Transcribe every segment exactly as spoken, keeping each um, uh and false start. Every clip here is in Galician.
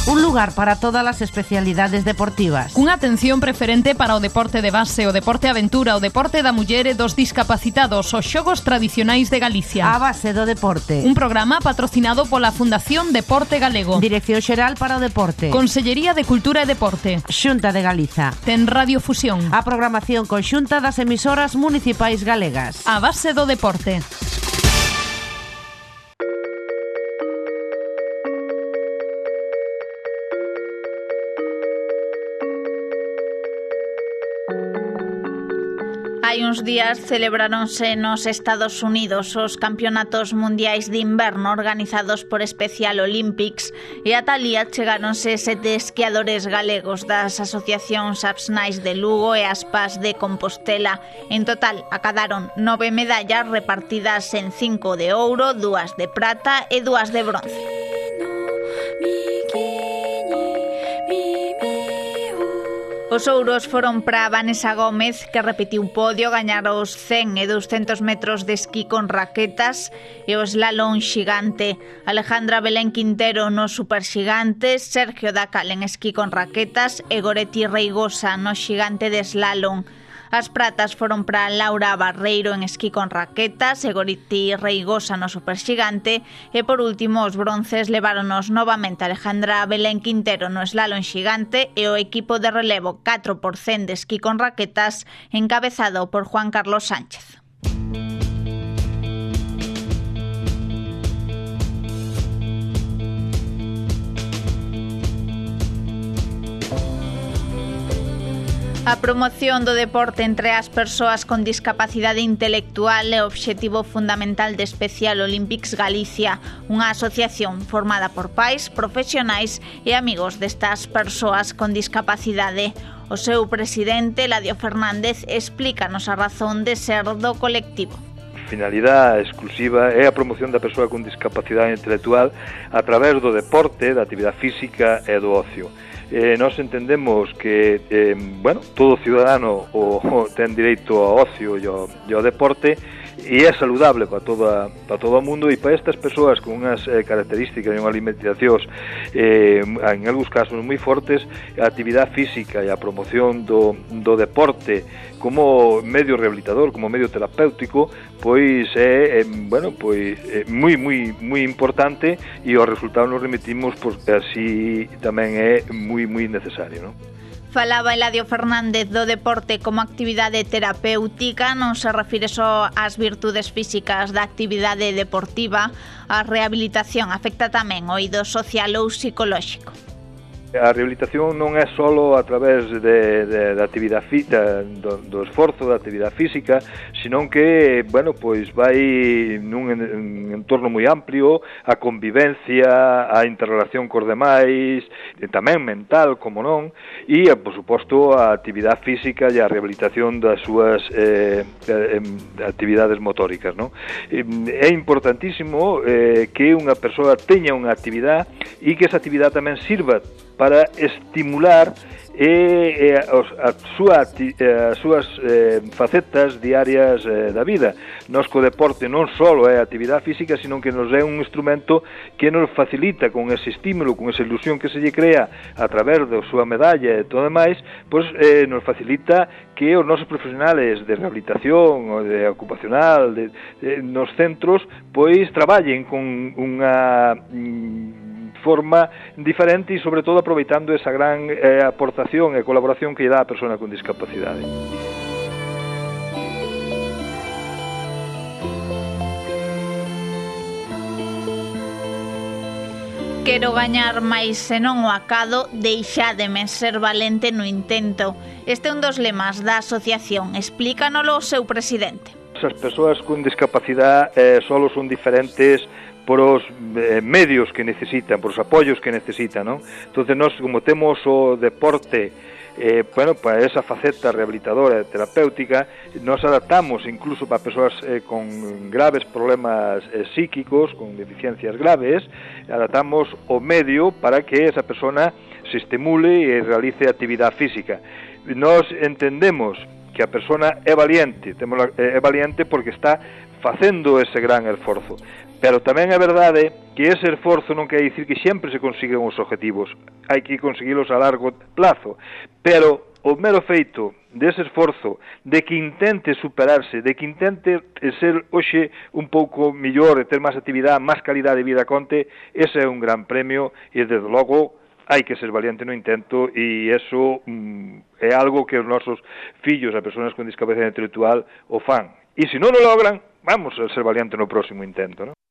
un lugar para todas as especialidades deportivas. Cunha atención preferente para o deporte de base, o deporte aventura, o deporte da muller e dos discapacitados, os xogos tradicionais de Galicia. A base do deporte. Un programa patrocinado pola Fundación Deporte Galego. Dirección Xeral para o Deporte. Consellería de Cultura e Deporte. Xunta de Galiza. Ten Radio Fusión. A programación conxunta das emisoras municipais galegas. A base do deporte. Hai uns días celebráronse nos Estados Unidos os campeonatos mundiais de inverno organizados por Special Olympics e ata alí chegáronse sete esquiadores galegos das asociacións Apsnais de Lugo e Aspas de Compostela. En total acadaron nove medallas repartidas en cinco de ouro, dúas de prata e dúas de bronce. Os ouros foron para Vanessa Gómez, que repetiu podio, gañar os cen e douscentos metros de esquí con raquetas e o slalom xigante. Alejandra Belén Quintero no superxigante, Sergio Dacal en esquí con raquetas e Goretti Reigosa no xigante de slalom. As pratas foron para Laura Barreiro en esquí con raquetas e Goretti Reigosa no superxigante e por último os bronces leváronos novamente Alejandra Belén Quintero no slalom xigante e o equipo de relevo catro por cen de esquí con raquetas encabezado por Juan Carlos Sánchez. A promoción do deporte entre as persoas con discapacidade intelectual é o obxectivo fundamental de Special Olympics Galicia, unha asociación formada por pais, profesionais e amigos destas persoas con discapacidade. O seu presidente, Eladio Fernández, explícanos a razón de ser do colectivo. Finalidade exclusiva é a promoción da persoa con discapacidade intelectual a través do deporte, da actividade física e do ocio. Eh, nós entendemos que eh, bueno, todo ciudadano o, o ten direito ao ocio e ao, e ao deporte e é saludable para toda para todo o mundo e para estas persoas con unhas eh, características e unhas limitacións eh, en algúns casos moi fortes, a actividade física e a promoción do, do deporte como medio rehabilitador, como medio terapéutico, pois é, é bueno, pois é moi moi moi importante e o resultado nos remitimos porque así tamén é moi moi necesario, non? Falaba Eladio Fernández do deporte como actividade terapéutica, non se refire só ás virtudes físicas da actividade deportiva, a rehabilitación afecta tamén o eido social ou psicolóxico. A rehabilitación non é só a través de, de, de actividade física, do, do esforzo da actividade física, senón que, bueno, pois vai nun en, entorno moi amplio, a convivencia, a interrelación cos demais, e tamén mental, como non, e, por suposto, a actividade física e a rehabilitación das súas eh, eh, actividades motóricas, non? É importantísimo eh, que unha persoa teña unha actividade e que esa actividade tamén sirva para estimular e, e os, a súa, as súas eh, facetas diarias eh, da vida. Nos co deporte non só é actividade física, sino que nos é un instrumento que nos facilita con ese estímulo, con esa ilusión que se lle crea a través da súa medalla e todo demais, pois eh, nos facilita que os nosos profesionales de rehabilitación ou de ocupacional de, de, nos centros pois traballen con unha mm, forma diferente e, sobre todo, aproveitando esa gran eh, aportación e colaboración que lle dá a persona con discapacidade. Quero gañar máis se non o acado, deixádeme ser valente no intento. Este é un dos lemas da asociación, explícanolo o seu presidente. As persoas con discapacidade eh, solo son diferentes por os eh, medios que necesitan, por os apoios que necesitan, non? Entonces, nós, como temos o deporte eh, bueno, para esa faceta rehabilitadora e terapéutica, nos adaptamos incluso para persoas eh, con graves problemas eh, psíquicos, con deficiencias graves, adaptamos o medio para que esa persona se estimule e realice actividade física. Nos entendemos que a persona é valiente, é valiente porque está facendo ese gran esforzo. Pero tamén é verdade que ese esforzo non quer dicir que sempre se consiguen os objetivos, hai que conseguilos a largo plazo, pero o mero feito dese esforzo, de que intente superarse, de que intente ser hoxe un pouco millor e ter máis actividade, máis calidade de vida conte, ese é un gran premio e desde logo hai que ser valiente no intento e eso mm, é algo que os nosos fillos, as persoas con discapacidade intelectual, o fan. E se non o logran, vamos a ser valiente no próximo intento, non?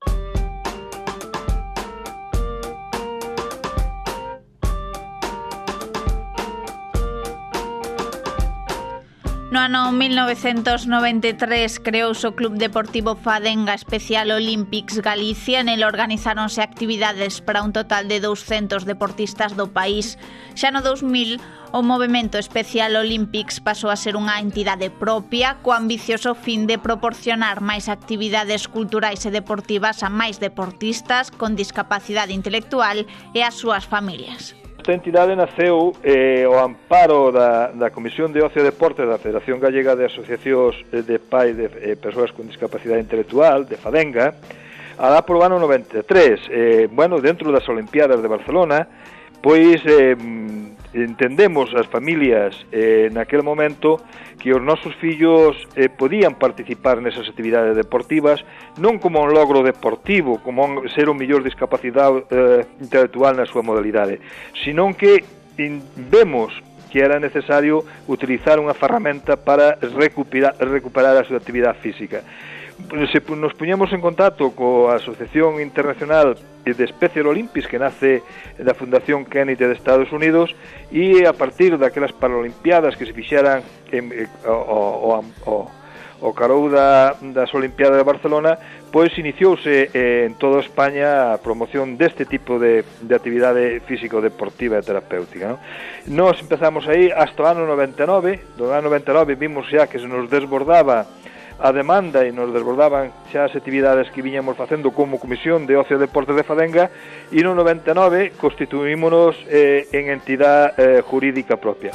No ano mil novecentos noventa e tres creouse o Club Deportivo Fadenga Special Olympics Galicia. Nel organizáronse actividades para un total de douscentos deportistas do país. Xa no dous mil, o Movemento Special Olympics pasou a ser unha entidade propia co ambicioso fin de proporcionar máis actividades culturais e deportivas a máis deportistas con discapacidade intelectual e ás súas familias. Esta entidade naceu eh, ao amparo da, da Comisión de Ocio e Deporte da Federación Gallega de Asociacións de Pais de eh, Persoas con Discapacidade Intelectual, de Fadenga, alá por o ano noventa e tres. Eh, bueno, dentro das Olimpiadas de Barcelona, pois eh, entendemos as familias eh, naquele momento que os nosos fillos eh, podían participar nesas actividades deportivas non como un logro deportivo, como un, ser o mellor discapacidade eh, intelectual na súa modalidade, senón que in, vemos que era necesario utilizar unha ferramenta para recuperar, recuperar a súa actividade física. Se nos puñemos en contacto coa Asociación Internacional de Special Olympics que nace da Fundación Kennedy de Estados Unidos e a partir daquelas Paralimpiadas que se fixeran en, o, o, o, o carou da, das Olimpiadas de Barcelona, pois iniciouse eh, en toda España a promoción deste tipo de, de actividade físico-deportiva e terapéutica, non? Nos empezamos aí hasta o ano noventa e nove. Do ano noventa e nove vimos xa que se nos desbordaba a demanda e nos desbordaban xa as actividades que viñamos facendo como Comisión de Ocio e Deportes de Fadenga e no noventa e nove constituímonos eh, en entidade eh, jurídica propia.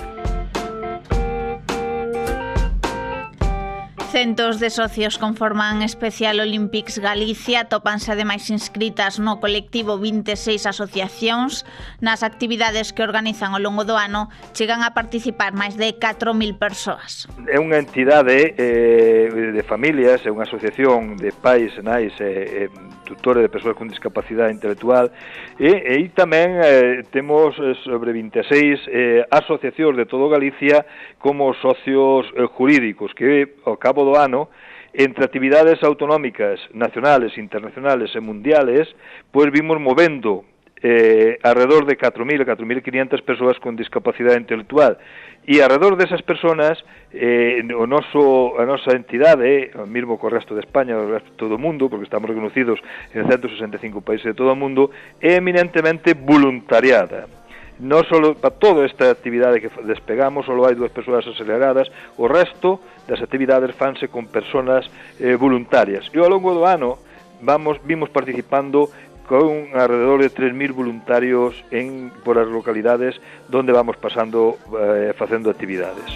Centos de socios conforman Special Olympics Galicia, tópanse ademais inscritas no colectivo vinte e seis asociacións. Nas actividades que organizan ao longo do ano chegan a participar máis de catro mil persoas. É unha entidade eh, de familias, é unha asociación de pais, nais e eh, tutores de persoas con discapacidade intelectual e, e tamén eh, temos sobre vinte e seis eh, asociacións de todo Galicia como socios eh, jurídicos que ao cabo do ano, entre actividades autonómicas, nacionales, internacionales e mundiales, pois vimos movendo eh, alrededor de catro mil a catro mil quinhentas persoas con discapacidade intelectual e alrededor desas persoas eh, o noso, a nosa entidade, o mesmo co resto de España, o resto de todo o mundo, porque estamos reconocidos en ciento sesenta e cinco países de todo o mundo, é eminentemente voluntariada. Non só para toda esta actividade que despegamos só hai dúas persoas aceleradas, o resto das actividades fanse con persoas eh, voluntarias e ao longo do ano vamos vimos participando con alrededor de tres mil voluntarios en por as localidades donde vamos pasando eh, facendo actividades.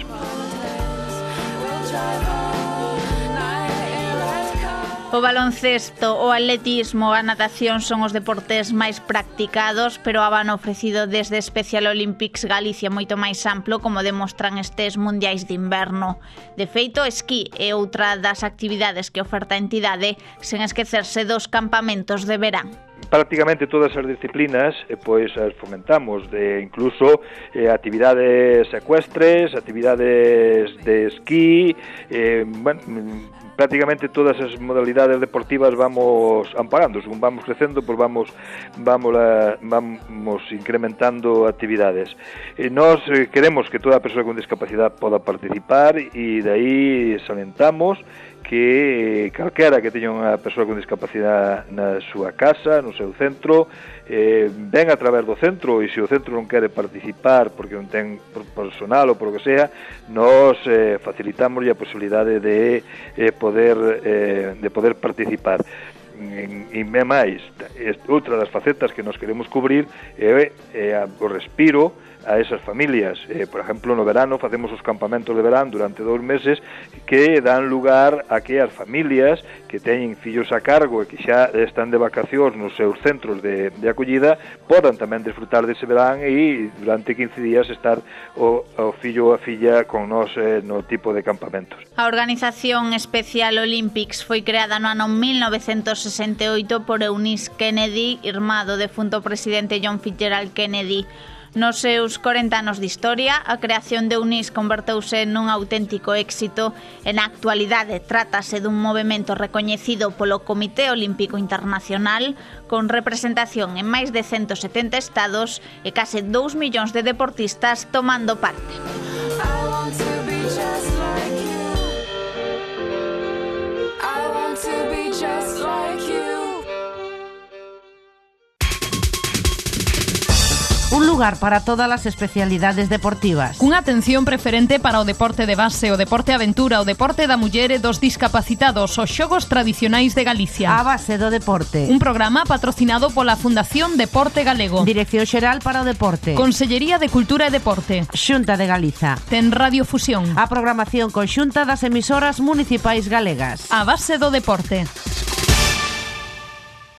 O baloncesto, o atletismo, a natación son os deportes máis practicados, pero a van ofrecido desde Special Olympics Galicia moito máis amplo, como demostran estes mundiais de inverno. De feito, o esquí é outra das actividades que oferta a entidade, sen esquecerse dos campamentos de verán. Prácticamente todas as disciplinas eh, pois as fomentamos, de incluso eh, actividades ecuestres, actividades de esquí, eh, bueno, prácticamente todas as modalidades deportivas vamos amparando, según vamos crecendo, pois vamos vamos a, vamos incrementando actividades. E nós eh, queremos que toda persoa con discapacidade poda participar e de aí salientamos que calquera que teña unha persoa con discapacidade na súa casa, no seu centro, eh, ven a través do centro e se o centro non quere participar porque non ten personal ou por o que sea, nós eh, facilitamos a posibilidade de eh, poder eh, de poder participar. e máis, outra das facetas que nos queremos cubrir é, é o respiro a esas familias. Eh, por exemplo, no verano facemos os campamentos de verán durante dous meses que dan lugar a que as familias que teñen fillos a cargo e que xa están de vacacións nos seus centros de, de acollida podan tamén disfrutar dese verán e durante quince días estar o, o fillo ou a filla con nós eh, no tipo de campamentos. A Organización Especial Olympics foi creada no ano mil novecentos sesenta e oito por Eunice Kennedy, irmá do defunto presidente John Fitzgerald Kennedy. Nos seus corenta anos de historia, a creación de Eunice converteuse nun auténtico éxito e na actualidade trátase dun movemento recoñecido polo Comité Olímpico Internacional con representación en máis de ciento setenta estados e case dous millóns de deportistas tomando parte. Un lugar para todas as especialidades deportivas. Cunha atención preferente para o deporte de base, o deporte aventura, o deporte da muller e dos discapacitados, os xogos tradicionais de Galicia. A base do deporte. Un programa patrocinado pola Fundación Deporte Galego. Dirección Xeral para o Deporte. Consellería de Cultura e Deporte. Xunta de Galiza. Ten Radiofusión. A programación conxunta das emisoras municipais galegas. A base do deporte.